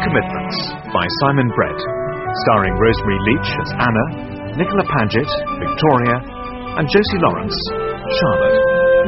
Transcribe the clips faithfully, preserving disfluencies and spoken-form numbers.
Commitments by Simon Brett, starring Rosemary Leach as Anna, Nicola Paget, Victoria, and Josie Lawrence, Charlotte.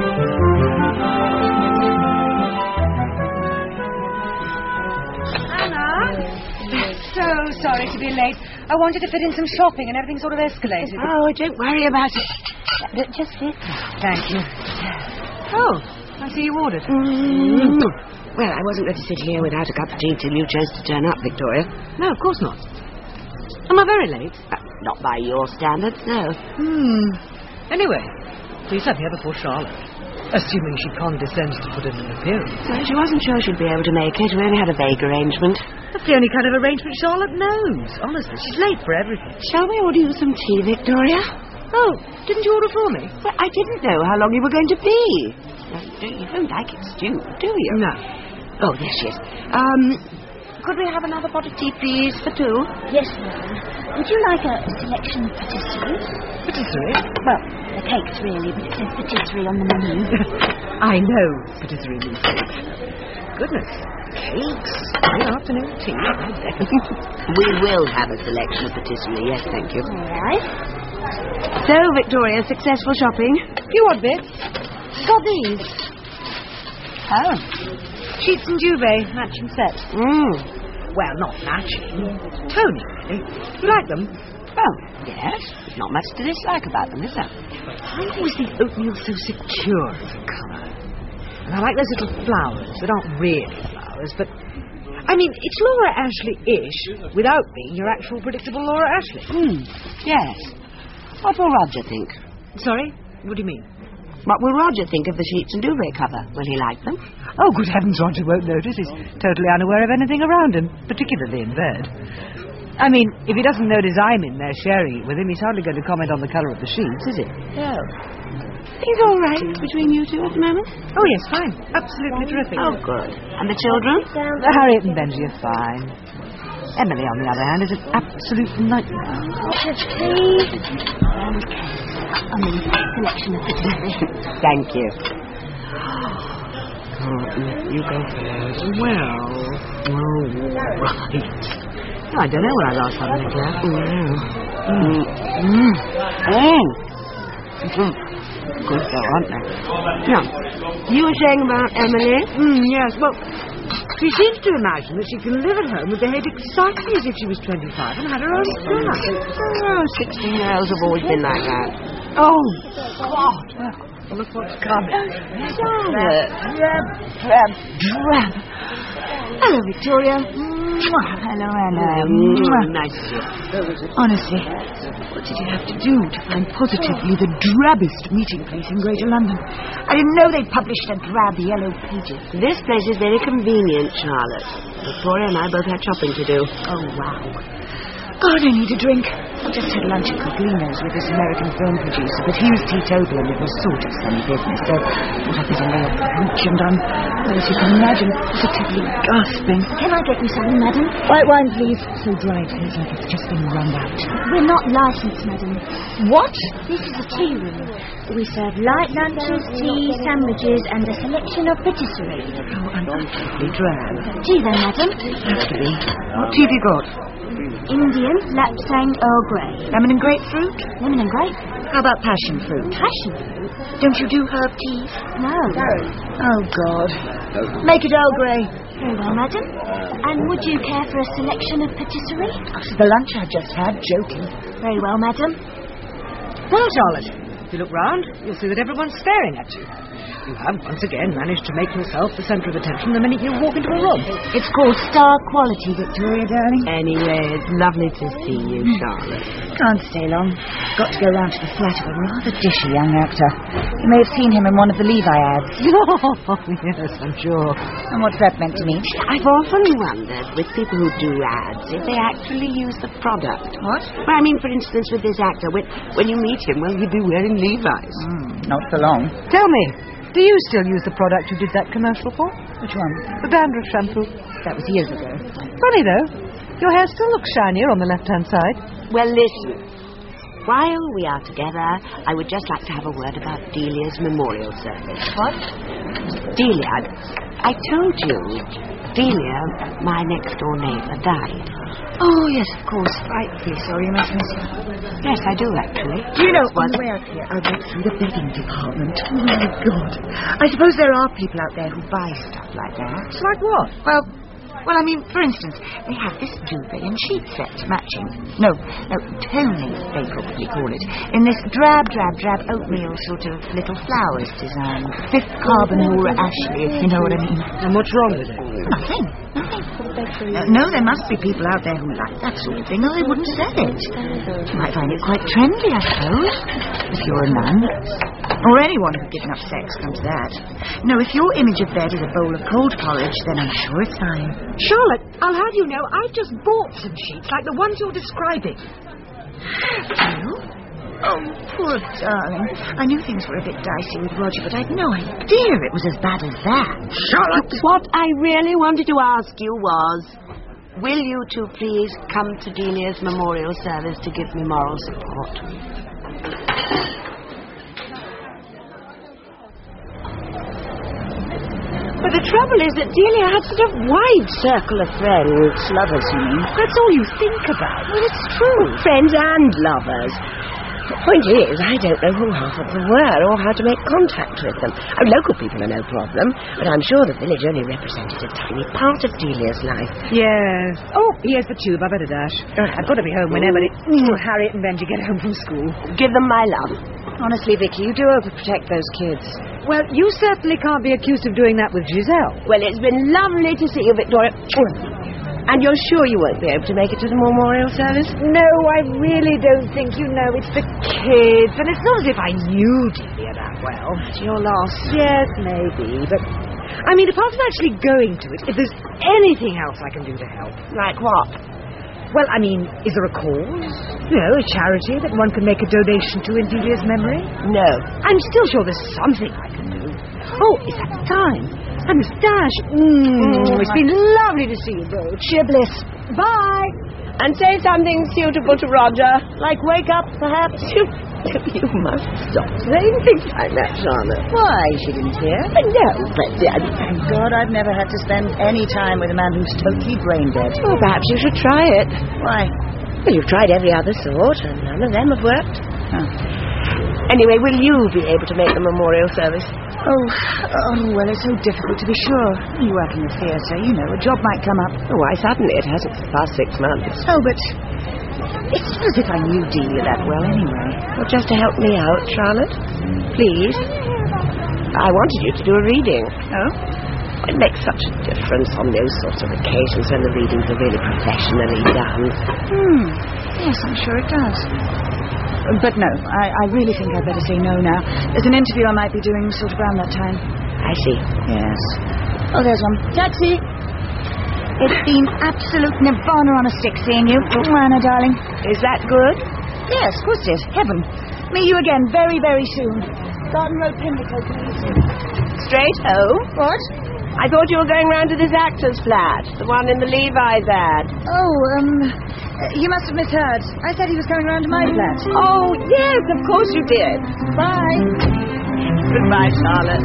So sorry to be late. I wanted to fit in some shopping and everything sort of escalated. Oh, don't worry about it. Just sit. Thank you. Oh, I see you ordered. Mm. Well, I wasn't going to sit here without a cup of tea till you chose to turn up, Victoria. No, of course not. Am I very late? Uh, not by your standards, no. Hmm. Anyway, please have here before Charlotte. Assuming she condescends to put in an appearance. Well, she wasn't sure she'd be able to make it. We only had a vague arrangement. That's the only kind of arrangement Charlotte knows. Honestly, she's late for everything. Shall we order you some tea, Victoria? Oh, didn't you order for me? Well, I didn't know how long you were going to be. No, you, don't, you don't like it stewed, do you? No. Oh, yes, yes. Um, could we have another pot of tea, please, for two? Yes, ma'am. Would you like a selection of patisserie? Patisserie? Well, the cakes, really, but it says patisserie on the menu. I know patisserie means cakes. Goodness. Cakes? Good afternoon tea. We will have a selection of patisserie, yes, thank you. All right. So, Victoria, successful shopping? You want bits? Got these. Oh. Sheets and duvet, matching set. Mm. Well, not matching. Tony, really. You like them? Oh, yes. There's not much to dislike about them, is there? Why was the oatmeal so secure as a colour? And I like those little flowers that aren't really flowers, but... I mean, it's Laura Ashley-ish without being your actual predictable Laura Ashley. Hmm, yes. What will Roger think? Sorry? What do you mean? What will Roger think of the sheets and duvet cover? Will he like them? Oh, good heavens, Roger won't notice. He's totally unaware of anything around him, particularly in bed. I mean, if he doesn't notice I'm in there sharing it with him, he's hardly going to comment on the colour of the sheets, is he? No. He's all right between you two at the moment? Oh, yes, fine. Absolutely terrific. Oh, good. And the children? Uh, Harriet and Benji are fine. Emily, on the other hand, is an absolute nightmare. Just please. Okay. I mean, selection of patisserie. Thank you. Oh, you go first. Well, oh, right. I don't know when I last had an eclair. Oh, mm. Mm. Mm. Mm. Good though, aren't they? Yeah. You were saying about Emily? Mm, yes, well, she seems to imagine that she can live at home and behave exactly as if she was twenty-five and had her own flat. Oh, sixteen-year-olds have always been like that. Oh, God. Well, look what's coming. Charlotte. Drab, drab, drab. Hello, Victoria. Hello, Anna. Mm, nice to see you. Honestly, what did you have to do to find positively the drabbest meeting place in Greater London? I didn't know they published a drab yellow pages. This place is very convenient, Charlotte. Victoria and I both had shopping to do. Oh, wow. God, I need a drink. I just had lunch at Coglino's with this American film producer, but he was teetotal and it was sort of some business, so what I did a lay of hooch and I'm, well, as you can imagine, positively gasping. Can I get you something, madam? White wine, please. So dry it feels like it's just been run out. We're not licensed, madam. What? This is a tea room. We serve light lunches, tea, sandwiches, and a selection of patisserie. How unutterably drab. Tea then, madam? Has to be. What tea have you got? Indian, Lapsang, Earl Grey. Lemon and grapefruit? Lemon and grape? How about passion fruit? Passion fruit? Don't you do herb teas? No. Oh, God. Make it Earl Grey. Very well, madam. And would you care for a selection of patisserie? After the lunch I just had, joking. Very well, madam. Well, Charlotte, if you look round, you'll see that everyone's staring at you. You have once again managed to make yourself the centre of attention the minute you walk into a room. It's called star quality, Victoria, darling. Anyway, it's lovely to see you, Charlotte. Can't stay long. Got to go round to the flat of a rather dishy young actor. You may have seen him in one of the Levi ads. Oh, yes, I'm sure. And what's that meant to mean? I've often wondered, with people who do ads, if they actually use the product. What? Well, I mean, for instance, with this actor, when, when you meet him, well, he'd be wearing Levi's. Mm, not for long. Tell me, do you still use the product you did that commercial for? Which one? The dandruff shampoo. That was years ago. Funny, though. Your hair still looks shinier on the left-hand side. Well, listen. While we are together, I would just like to have a word about Delia's memorial service. What? Delia, I told you Delia, my next-door neighbour, died. Oh, yes, of course. Frightfully sorry, Miss Missy. Yes, I do, actually. Do you know, What? on the way out here, I went through the bedding department. Oh, my God. I suppose there are people out there who buy stuff like that. Like what? Well, well, I mean, for instance, they have this duvet and sheet set matching. No, no, toning, they probably call it. In this drab, drab, drab oatmeal sort of little flowers design. Fifth carbon Laura Ashley, if you know what I mean. And what's wrong with it? Nothing. Nothing. Uh, no, there must be people out there who like that sort of thing, or they wouldn't sell it. You might find it quite trendy, I suppose, if you're a nun. Or anyone who's given up sex comes to that. No, if your image of bed is a bowl of cold porridge, then I'm sure it's fine. Charlotte, I'll have you know, I've just bought some sheets like the ones you're describing. You? Oh, poor darling. I knew things were a bit dicey with Roger, but I'd no idea it was as bad as that. Charlotte! What I really wanted to ask you was, will you two please come to Delia's memorial service to give me moral support? But the trouble is that Delia had such a wide circle of friends. Lovers, you mean? That's all you think about. Well, it's true. Friends and lovers. The point is, I don't know who half of them were or how to make contact with them. Oh, local people are no problem, but I'm sure the village only represented a tiny part of Delia's life. Yes. Oh, here's the tube. I better dash. I've got to be home whenever it, mm, Harriet and Benji get home from school. Give them my love. Honestly, Vicky, you do overprotect those kids. Well, you certainly can't be accused of doing that with Giselle. Well, it's been lovely to see you, Victoria. And you're sure you won't be able to make it to the memorial service? No, I really don't think you know. It's the kids, and it's not as if I knew Delia that well. It's your loss. Yes, maybe, but... I mean, apart from actually going to it, if there's anything else I can do to help... Like what? Well, I mean, is there a cause? You know, a charity that one can make a donation to in Delia's memory? No. I'm still sure there's something I can do. Oh, is that the time? I must dash. Mm, mm, it's been lovely to see you both. Sheer bliss. Bye. And say something suitable to Roger. Like wake up, perhaps. You, you must stop saying things like that, Charlotte. Why? She didn't hear. No, but... Uh, Thank God I've never had to spend any time with a man who's totally brain dead. oh, perhaps you should try it. Why? Well, you've tried every other sort, and none of them have worked. Oh. Anyway, will you be able to make the memorial service? Oh, oh, well, it's so difficult to be sure. You work in the theatre, you know, a job might come up. Oh, why, suddenly it hasn't for the past six months. Oh, but it's not as if I knew Delia that well anyway. Well, just to help me out, Charlotte, please. I wanted you to do a reading. Oh? It makes such a difference on those sorts of occasions when the readings are really professionally done. Hmm. Yes, I'm sure it does. But no, I, I really think I'd better say no now. There's an interview I might be doing sort of around that time. I see. Yes. Oh, there's one. Taxi! It's been absolute nirvana on a stick seeing you. Anna, darling. Is that good? Yes, of course it is. Heaven. Meet you again very, very soon. Garden Road, Pimlico, please. Straight home? What? I thought you were going round to this actor's flat, the one in the Levi's ad. Oh, um, you must have misheard. I said he was coming round to my flat. Oh, yes, of course you did. Bye. Goodbye, Charlotte.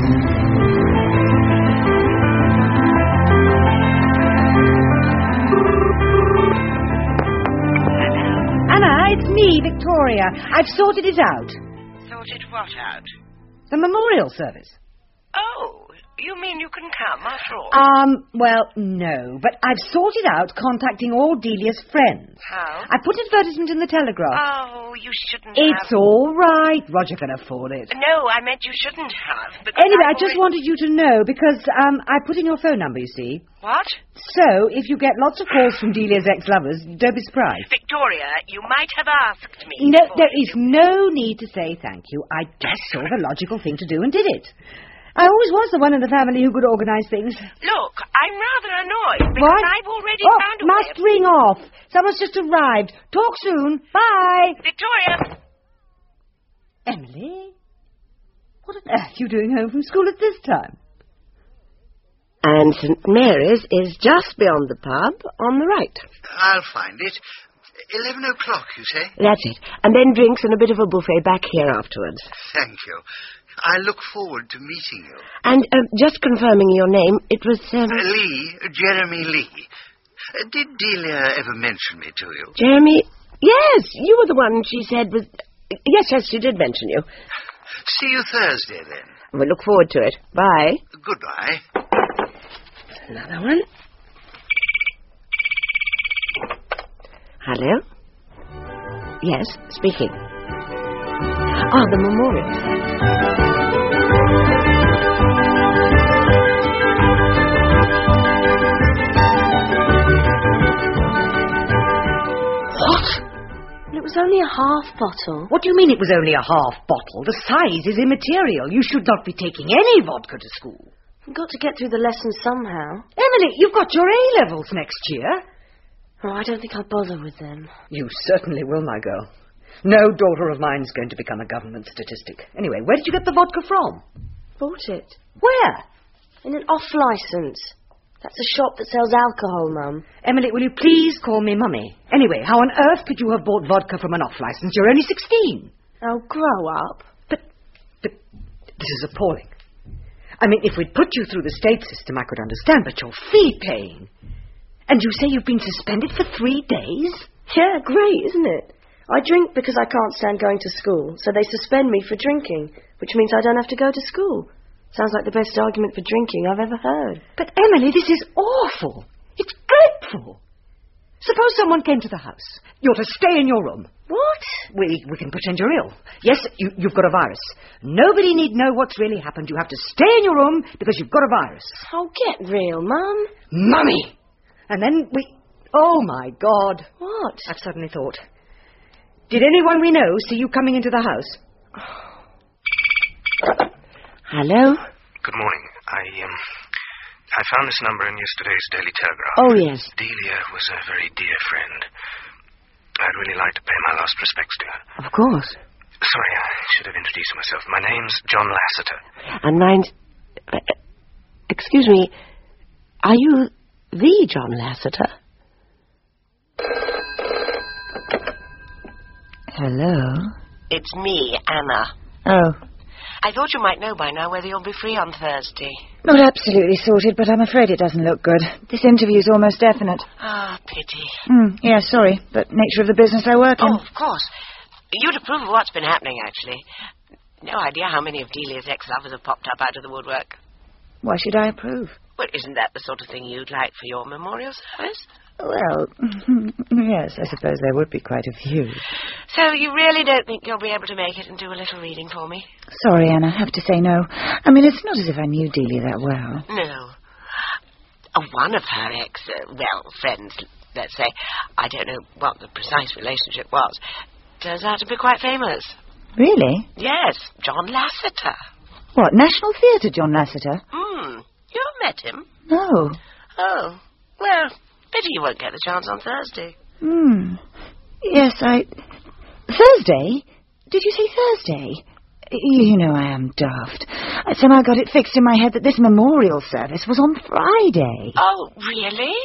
Anna, it's me, Victoria. I've sorted it out. Sorted what out? The memorial service. Oh, you mean you can come after all? Um, well, no, but I've sorted out contacting all Delia's friends. How? I put advertisement in the Telegraph. Oh, you shouldn't It's have... all right. Roger can afford it. No, I meant you shouldn't have. because Anyway, I I've just already- wanted you to know, because um, I put in your phone number, you see. What? So, if you get lots of calls from Delia's ex-lovers, don't be surprised. Victoria, you might have asked me. No, before there you- is no need to say thank you. I just saw the logical thing to do and did it. I always was the one in the family who could organise things. Look, I'm rather annoyed because What? I've already Oh, found a must way of... ring off. Someone's just arrived. Talk soon. Bye. Victoria! Emily? What on earth are you doing home from school at this time? And St Mary's is just beyond the pub on the right. I'll find it. Eleven o'clock, you say? That's it. And then drinks and a bit of a buffet back here afterwards. Thank you. I look forward to meeting you. And uh, just confirming your name, it was... Um... Uh, Lee, Jeremy Lee. Uh, did Delia ever mention me to you? Jeremy? Yes, you were the one she said was... Yes, yes, she did mention you. See you Thursday, then. We look forward to it. Bye. Goodbye. Another one. Hello? Yes, speaking. Ah, the memorial. It was only a half bottle. What do you mean it was only a half bottle? The size is immaterial. You should not be taking any vodka to school. We've got to get through the lesson somehow. Emily, you've got your A-levels next year. Oh, I don't think I'll bother with them. You certainly will, my girl. No daughter of mine's going to become a government statistic. Anyway, where did you get the vodka from? Bought it. Where? In an off-licence. That's a shop that sells alcohol, Mum. Emily, will you please call me Mummy? Anyway, how on earth could you have bought vodka from an off-licence? You're only sixteen. Oh, grow up. But, but, this is appalling. I mean, if we'd put you through the state system, I could understand, but you're fee-paying. And you say you've been suspended for three days? Yeah, great, isn't it? I drink because I can't stand going to school, so they suspend me for drinking, which means I don't have to go to school. Sounds like the best argument for drinking I've ever heard. But, Emily, this is awful. It's dreadful. Suppose someone came to the house. You're to stay in your room. What? We we can pretend you're ill. Yes, you, you've got a virus. Nobody need know what's really happened. You have to stay in your room because you've got a virus. Oh, get real, Mum. Mummy! And then we... Oh, my God. What? I've suddenly thought. Did anyone we know see you coming into the house? Hello? Good morning. I, um... I found this number in yesterday's Daily Telegraph. Oh, yes. Delia was a very dear friend. I'd really like to pay my last respects to her. Of course. Sorry, I should have introduced myself. My name's John Lasseter. And mine's... Uh, excuse me. Are you the John Lasseter? Hello? It's me, Anna. Oh. I thought you might know by now whether you'll be free on Thursday. Not absolutely sorted, but I'm afraid it doesn't look good. This interview's almost definite. Ah, pity. Hmm, yeah, sorry, but nature of the business I work in. Oh, of course. You'd approve of what's been happening, actually. No idea how many of Delia's ex-lovers have popped up out of the woodwork. Why should I approve? Well, isn't that the sort of thing you'd like for your memorial service? Well, yes, I suppose there would be quite a few. So you really don't think you'll be able to make it and do a little reading for me? Sorry, Anne, I have to say no. I mean, it's not as if I knew Delia that well. No. Uh, one of her ex, uh, well, friends, let's say, I don't know what the precise relationship was, turns out to be quite famous. Really? Yes, John Lasseter. What, National Theatre John Lasseter? Hmm, you haven't met him? No. Oh, well... Pity you won't get the chance on Thursday. Hmm. Yes, I... Thursday? Did you say Thursday? You know I am daft. I somehow got it fixed in my head that this memorial service was on Friday. Oh, really?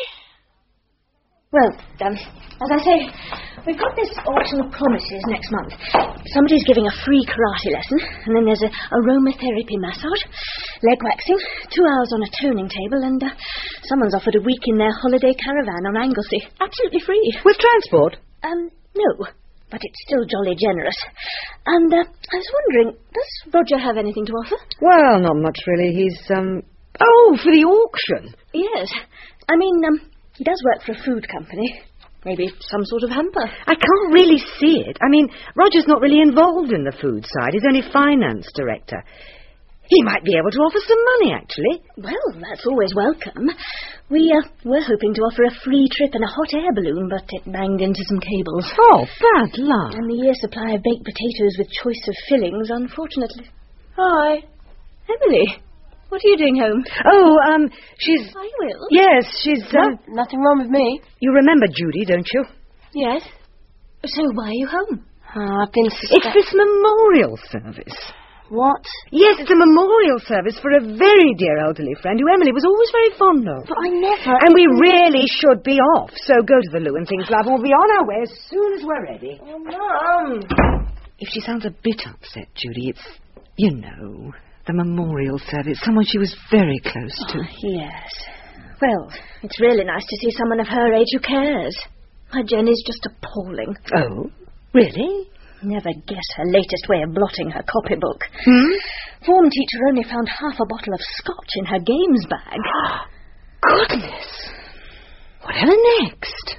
Well, um, as I say, we've got this auction of promises next month. Somebody's giving a free karate lesson, and then there's a aromatherapy massage, leg waxing, two hours on a toning table, and uh, someone's offered a week in their holiday caravan on Anglesey. Absolutely free. With transport? Um, no, but it's still jolly generous. And uh, I was wondering, does Roger have anything to offer? Well, not much really. He's, um... Oh, for the auction. Yes. I mean, um... he does work for a food company. Maybe some sort of hamper. I can't really see it. I mean, Roger's not really involved in the food side. He's only finance director. He might be able to offer some money, actually. Well, that's always welcome. We uh, were hoping to offer a free trip in a hot air balloon, but it banged into some cables. Oh, bad luck. And the year supply of baked potatoes with choice of fillings, unfortunately. Hi. Emily. What are you doing home? Oh, um, she's... I will. Yes, she's, um... No, nothing wrong with me. You remember Judy, don't you? Yes. So why are you home? Oh, I've been... It's this memorial service. What? Yes, it's a memorial service for a very dear elderly friend who Emily was always very fond of. But I never... And we really should be off. So go to the loo and things, love, and we'll be on our way as soon as we're ready. Oh, Mum. If she sounds a bit upset, Judy, it's... You know, the memorial service, someone she was very close to. Oh, yes. Well, it's really nice to see someone of her age who cares. My Jenny's just appalling. Oh, really? Never guess her latest way of blotting her copybook. Hmm? Form teacher only found half a bottle of scotch in her games bag. Goodness! Whatever next?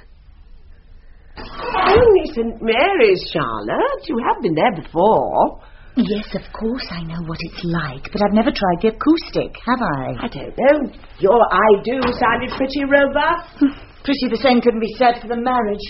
Only Saint Mary's, Charlotte. You have been there before. Yes, of course I know what it's like, but I've never tried the acoustic, have I? I don't know. Your I do sounded pretty robust. Pretty the same couldn't be said for the marriage.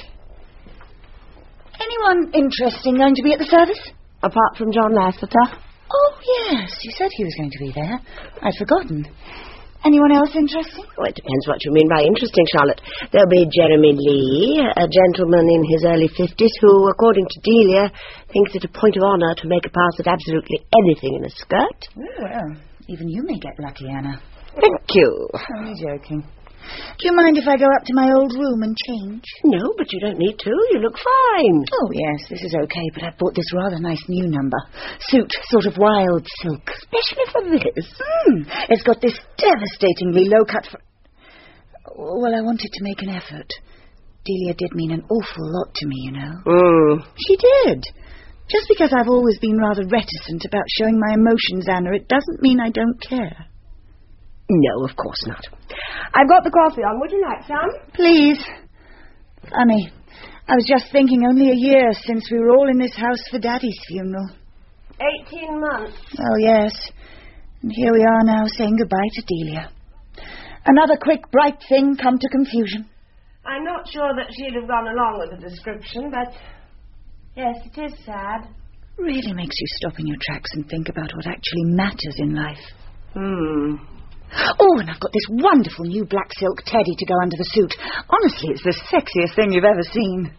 Anyone interesting going to be at the service? Apart from John Lasseter. Oh, yes, you said he was going to be there. I'd forgotten. Anyone else interesting? Oh, it depends what you mean by interesting, Charlotte. There'll be Jeremy Lee, a gentleman in his early fifties who, according to Delia, thinks it a point of honour to make a pass at absolutely anything in a skirt. Oh, well, even you may get lucky, Anna. Thank you. Only joking. Do you mind if I go up to my old room and change? No, but you don't need to. You look fine. Oh, yes, this is okay, but I bought this rather nice new number. Suit, sort of wild silk. Especially for this. Mm, it's got this devastatingly low-cut... Fr- well, I wanted to make an effort. Delia did mean an awful lot to me, you know. Mm. She did. Just because I've always been rather reticent about showing my emotions, Anna, it doesn't mean I don't care. No, of course not. I've got the coffee on. Would you like some? Please. Funny. I was just thinking only a year since we were all in this house for Daddy's funeral. Eighteen months. Oh, yes. And here we are now saying goodbye to Delia. Another quick, bright thing come to confusion. I'm not sure that she'd have gone along with the description, but... yes, it is sad. Really makes you stop in your tracks and think about what actually matters in life. Hmm... Oh, and I've got this wonderful new black silk teddy to go under the suit. Honestly, it's the sexiest thing you've ever seen.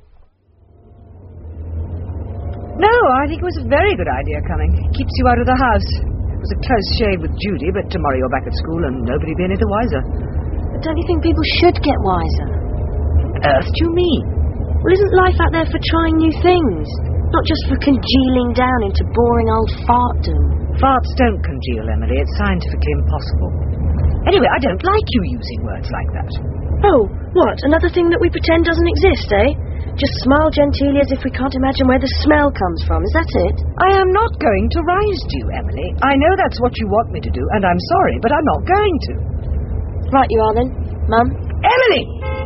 No, I think it was a very good idea coming. It keeps you out of the house. It was a close shave with Judy, but tomorrow you're back at school and nobody be any the wiser. But don't you think people should get wiser? What earth do you mean? Well, isn't life out there for trying new things? Not just for congealing down into boring old fartdom. Farts don't congeal, Emily. It's scientifically impossible. Anyway, I don't like you using words like that. Oh, what? Another thing that we pretend doesn't exist, eh? Just smile genteelly as if we can't imagine where the smell comes from. Is that it? I am not going to rise to you, Emily. I know that's what you want me to do, and I'm sorry, but I'm not going to. Right you are then, Mum. Emily!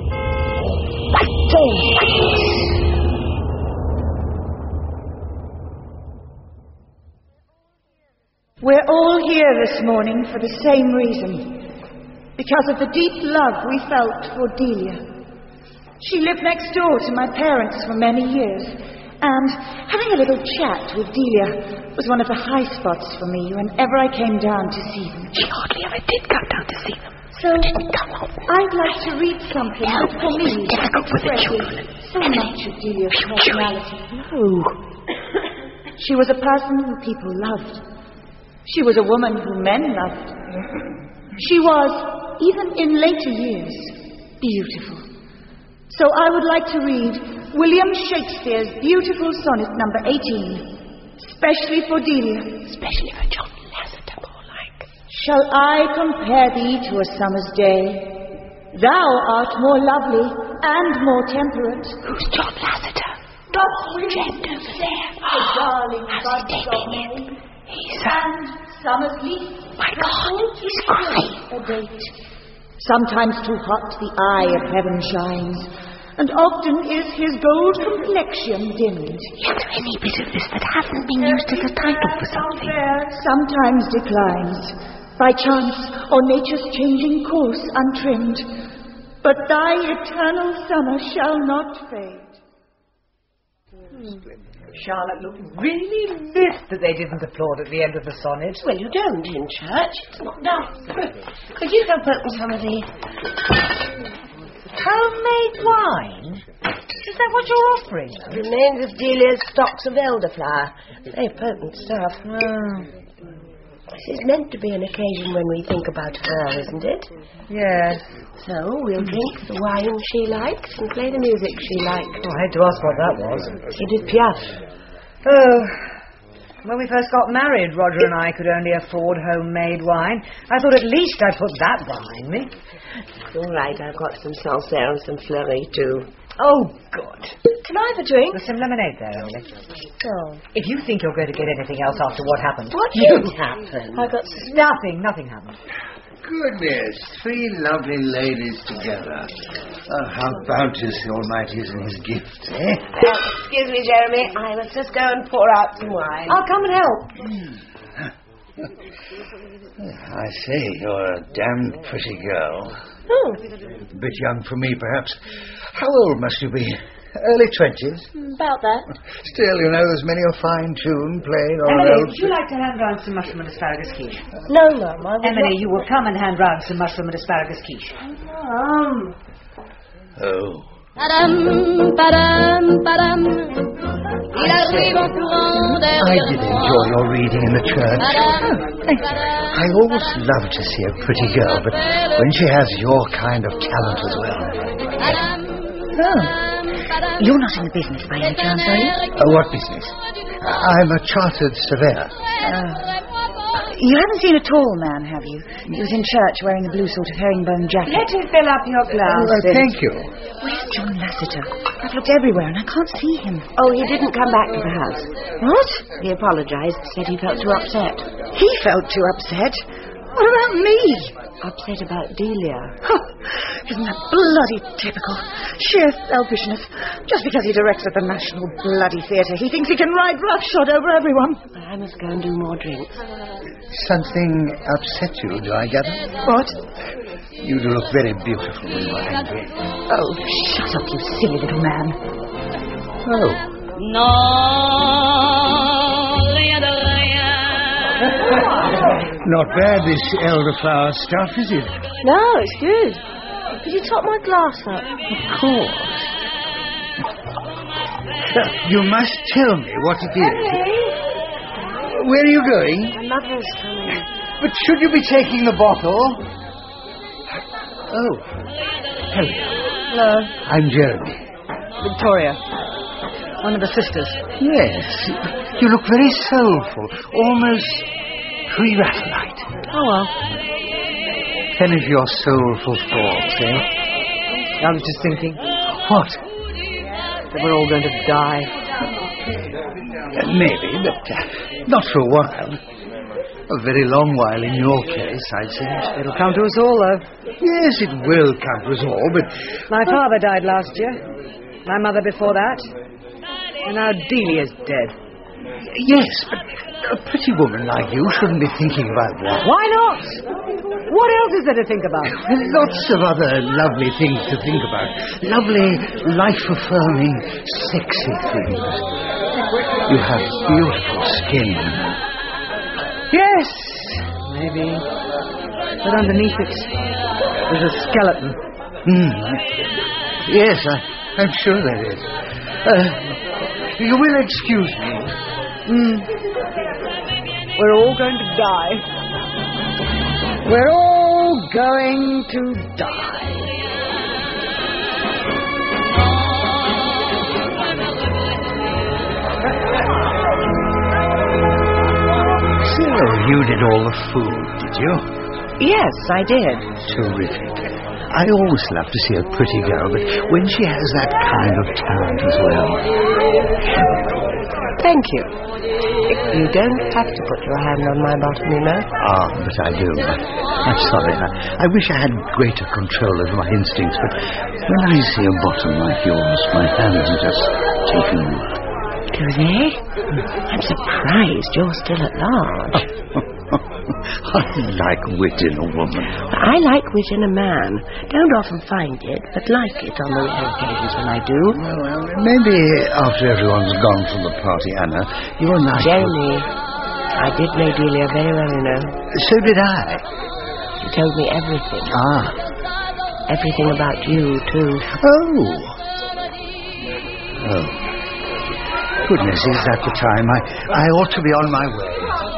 We're all here this morning for the same reason. Because of the deep love we felt for Delia. She lived next door to my parents for many years, and having a little chat with Delia was one of the high spots for me whenever I came down to see them. She hardly ever did come down to see them. So, I'd like to read something that for me expresses so much of Delia's personality. No. She was a person who people loved. She was a woman who men loved. She was, even in later years, beautiful. So I would like to read William Shakespeare's beautiful sonnet number eighteen, specially for Delia. Especially for John Lasseter, more like. Shall I compare thee to a summer's day? Thou art more lovely and more temperate. Who's John Lasseter? But Jet over there. the darling How's he buds taking of it? May, He's, uh, and summer's leaf. my God, he's crying. A date. Sometimes too hot the eye of heaven shines, and often is his gold complexion dimmed. Is there any bit of this that hasn't been used as a title for something? Sometimes declines, by chance or nature's changing course untrimmed. But thy eternal summer shall not fade. Charlotte looked really miffed that they didn't applaud at the end of the sonnet. Well, you don't in church. It's not done. Could you help open some of the... Homemade wine? Is that what you're offering? remains of Delia's stocks of elderflower. Very potent stuff. Oh. This is meant to be an occasion when we think about her, isn't it? Yes. So we'll drink the wine she likes and play the music she liked. Oh, I had to ask what that was. Edith Piaf. Oh, When we first got married, Roger and I could only afford homemade wine. I thought at least I'd put that behind me. All right, I've got some Sancerre and some Fleury, too. Oh, good. Can I have a drink? There's some lemonade there, Emily. Oh. If you think you're going to get anything else after what happened... What did happen? I got... Nothing, nothing happened. Goodness, three lovely ladies together. Oh, how bounteous the Almighty is in his gifts, eh? Uh, excuse me, Jeremy. I must just go and pour out some wine. I'll come and help. I say, you're a damned pretty girl. Oh. A bit young for me, perhaps. How old must you be? Early twenties? About that. Still, you know, there's many a fine tune played on Emily, old... would you like to hand round some mushroom and asparagus quiche? No, Mum. I would Emily, not... you will come and hand round some mushroom and asparagus quiche. Mum. Oh. Padam, padam, padam. Il arrive en courant I did enjoy your reading in the church. Padam, I always love to see a pretty girl, but when she has your kind of talent as well. Oh. You're not in the business by any chance, are you? Uh, what business? I'm a chartered surveyor. Oh. You haven't seen a tall man, have you? He was in church wearing a blue sort of herringbone jacket. Let me fill up your glass. Oh, thank you. Where's John Lasseter? I've looked everywhere and I can't see him. Oh, he didn't come back to the house. What? He apologized, said he felt too upset. He felt too upset. What about me? Upset about Delia. Oh, isn't that bloody typical? Sheer selfishness. Just because he directs at the National Bloody Theatre, he thinks he can ride roughshod over everyone. I must go and do more drinks. Something upset you, do I gather? What? You do look very beautiful when you're angry. Oh, shut up, you silly little man. Oh. Non, rien de rien. Not bad, this elderflower stuff, is it? No, it's good. Could you top my glass up? Of course. You must tell me what it is. Where are you going? My mother's coming. But should you be taking the bottle? Oh. Hello. Hello. I'm Jeremy. Victoria. One of the sisters. Yes. You look very soulful. Almost pre-Raphaelite. Oh, well. Ten of your soulful thoughts, eh? I was just thinking What? that we're all going to die. Uh, maybe, but uh, not for a while. A very long while in your case, I'd say. It'll come to us all, though. Yes, it will come to us all, but... My father died last year. My mother before that. And now Delia's dead. Yes, but a pretty woman like you shouldn't be thinking about that. Why not? What else is there to think about? Lots of other lovely things to think about. Lovely, life-affirming, sexy things. You have beautiful skin. Yes, maybe. But underneath it, there's a skeleton. Mm. Yes, I, I'm sure there is. Uh, you will excuse me. Mm. We're all going to die. We're all going to die. So, you did all the food, did you? Yes, I did. Terrific. I always love to see a pretty girl, but when she has that kind of talent as well. Thank you. You don't have to put your hand on my bottom, you know. Ah, but I do. I'm sorry. I, I wish I had greater control of my instincts, but when I see a bottom like yours, my hands are just taken over. Goody, I'm surprised you're still at large. I like wit in a woman. I like wit in a man. Don't often find it, but like it on the rare occasions when I do. Well, well, maybe after everyone's gone from the party, Anna, you and I... Jeremy, I did know Delia very well, you know. So did I. She told me everything. Ah. Everything about you, too. Oh. Oh. Goodness, is that the time? I, I ought to be on my way.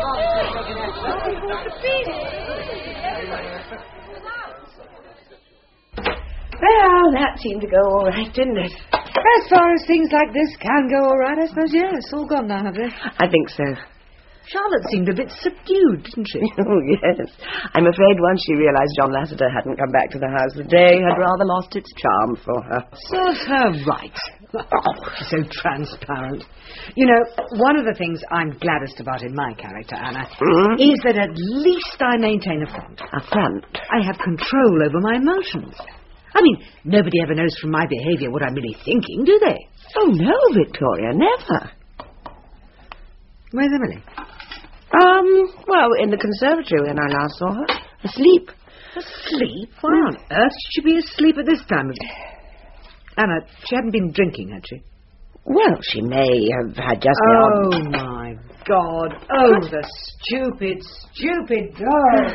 Well, that seemed to go all right, didn't it? As far as things like this can go all right, I suppose, yes. All gone now, have they? I think so. Charlotte seemed a bit subdued, didn't she? Oh, yes. I'm afraid once she realised John Lasseter hadn't come back to the house, the day had rather lost its charm for her. Serves her right. Oh, so transparent. You know, one of the things I'm gladdest about in my character, Anna, Mm-hmm. is that at least I maintain a front. A front? I have control over my emotions. I mean, nobody ever knows from my behaviour what I'm really thinking, do they? Oh, no, Victoria, never. Where's Emily? Um, well, in the conservatory when I last saw her. Asleep. Asleep? Why on earth should she be asleep at this time of... Anna, she hadn't been drinking, had she? Well, she may have had just the Oh, odd... my God. Oh, the stupid, stupid girl.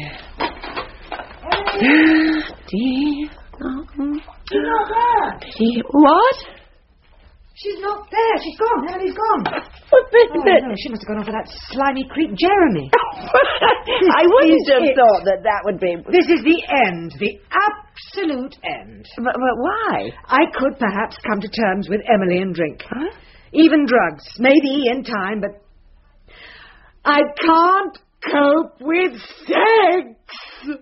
Dear. Um, She's not there. dear. What? She's not there. She's gone. Emily's gone. What is Oh, it? no, she must have gone off with that slimy creep Jeremy. I wouldn't is have it. thought that that would be... This is the end. The absolute end. But, but why? I could perhaps come to terms with Emily and drink. Huh? Even drugs. Maybe in time, but... I can't cope with sex.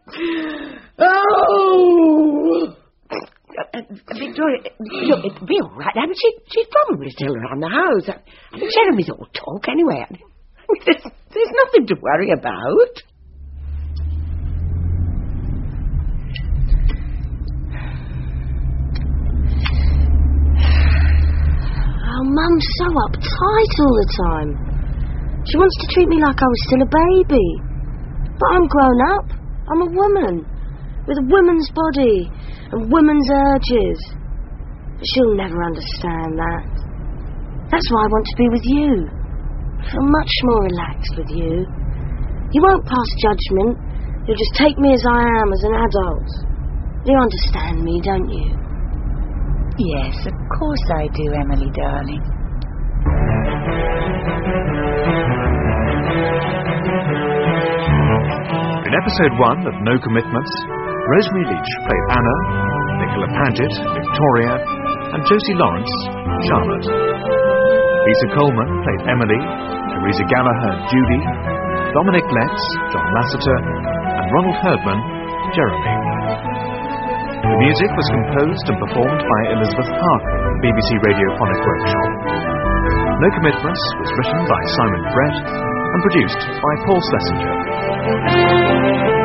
Oh! Uh, uh, Victoria, look, it'll be all right. I mean, she, she's probably still around the house. I mean, Jeremy's all talk anyway. I mean, there's, there's nothing to worry about. Oh, Mum's so uptight all the time. She wants to treat me like I was still a baby. But I'm grown up. I'm a woman. With a woman's body and woman's urges. But she'll never understand that. That's why I want to be with you. I feel much more relaxed with you. You won't pass judgment. You'll just take me as I am, as an adult. You understand me, don't you? Yes, of course I do, Emily, darling. In episode one of No Commitments, Rosemary Leach played Anna, Nicola Paget, Victoria, and Josie Lawrence, Charlotte. Lisa Coleman played Emily, Teresa Gallagher, Judy, Dominic Letts, John Lasseter, and Ronald Herdman, Jeremy. The music was composed and performed by Elizabeth Parker, B B C Radiophonic Workshop. No Commitments was written by Simon Brett and produced by Paul Schlesinger.